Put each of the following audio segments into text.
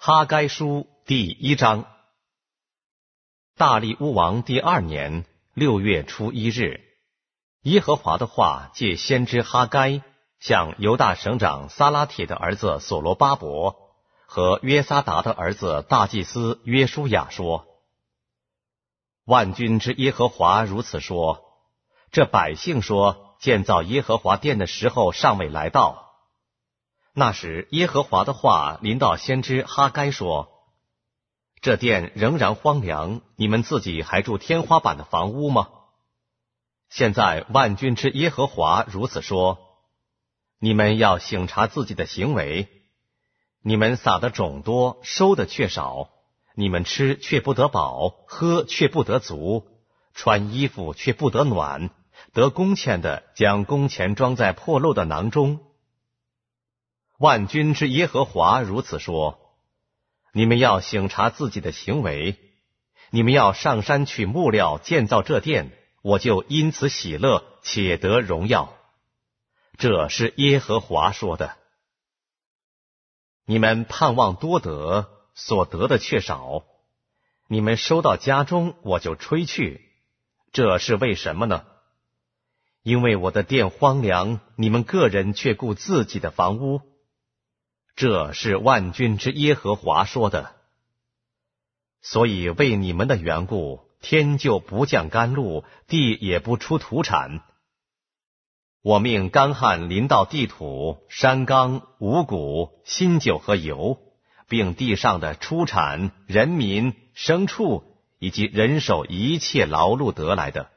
哈该书第1章。大利乌王第2年6月初1日，耶和华的话借先知哈该向犹大省长撒拉铁的儿子所罗巴伯和约撒达的儿子大祭司约书亚说：万军之耶和华如此说，这百姓说建造耶和华殿的时候尚未来到。那时耶和华的话临到先知哈该说：这殿仍然荒凉，你们自己还住天花板的房屋吗？现在万军之耶和华如此说，你们要省察自己的行为，你们撒的种多，收的却少，你们吃却不得饱，喝却不得足，穿衣服却不得暖，得工钱的将工钱装在破漏的囊中。万军之耶和华如此说，你们要省察自己的行为，你们要上山取木料建造这殿，我就因此喜乐，且得荣耀。这是耶和华说的。你们盼望多得，所得的却少，你们收到家中，我就吹去。这是为什么呢？因为我的殿荒凉，你们个人却顾自己的房屋。这是万军之耶和华说的。所以为你们的缘故，天就不降甘露，地也不出土产。我命干旱临到地土、山冈、五谷、新酒和油，并地上的出产、人民、牲畜以及人手一切劳碌得来的。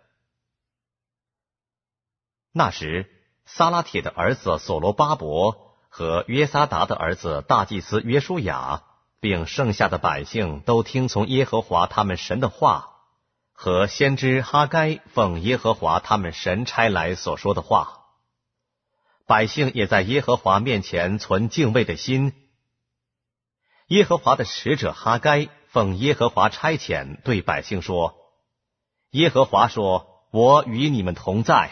那时撒拉铁的儿子所罗巴伯和约撒达的儿子大祭司约书亚，并剩下的百姓都听从耶和华他们神的话，和先知哈该奉耶和华他们神差来所说的话。百姓也在耶和华面前存敬畏的心。耶和华的使者哈该奉耶和华差遣对百姓说：耶和华说，我与你们同在。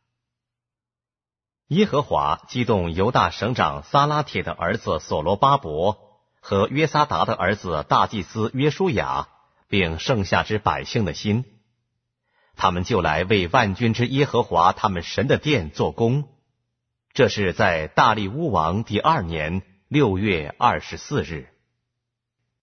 耶和华激动犹大省长撒拉铁的儿子所罗巴伯和约撒达的儿子大祭司约书亚，并剩下之百姓的心，他们就来为万军之耶和华他们神的殿做工。这是在大利乌王第2年6月24日。